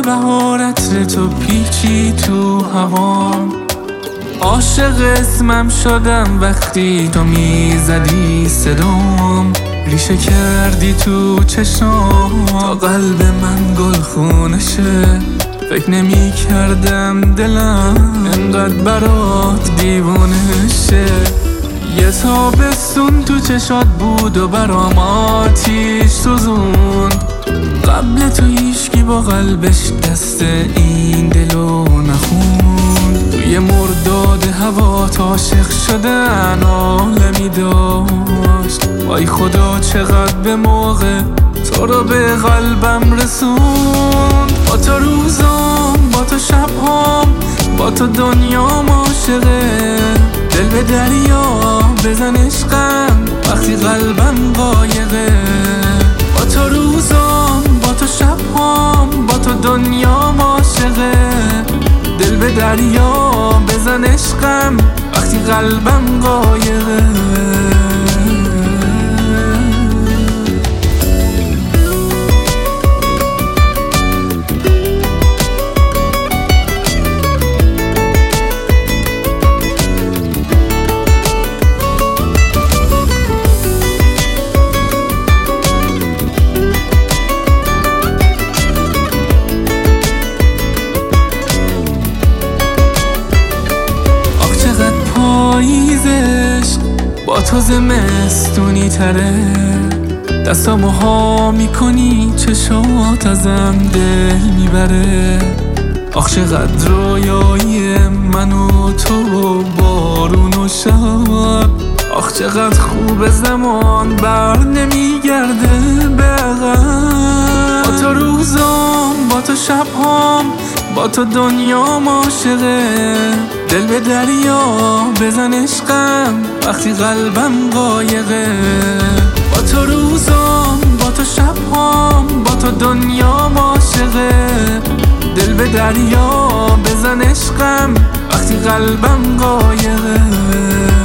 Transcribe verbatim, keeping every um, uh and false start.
بهار عطر تو پیچی تو هوام. عاشق اسمم شدم وقتی تو میزدی صدام. ریشه کردی تو چشام تا قلب من گلخونه شه. فکر نمی کردم دلم انقدر برات دیوانه شه. یه تابستون تو چشات بود و برام آتیش سوزوند. قبل تو هیچکی با قلبش دست این دلو نخوند. توی مرداد هوات عاشق شدن عالمی داشت. وای خدا چقدر به موقع تو رو به قلبم رسوند. با تو روزام، با تو شبهام، با تو دنیام عاشقه. دل به دریا بزن عشقم وقتی قلبم قایقه. با تو روزام، با تو شبهام، با تو دنیام عاشقه. دل به دریا بزن عشقم وقتی قلبم قایقه. پاییزش با تو زمستونی تره. دستامو ها میکنی چشات ازم دل میبره. آخ چقدر رویایی من و تو بارون و شب. آخ چقدر خوب زمان بر نمیگرده به عقب. با تو روزام، با تو شبهام، با تو دنیام عاشقه. دل به دریا بزن عشقم وقتی قلبم قایقه. با تو روزام، با تو شبهام، با تو دنیام عاشقه. دل به دریا بزن عشقم وقتی قلبم قایقه.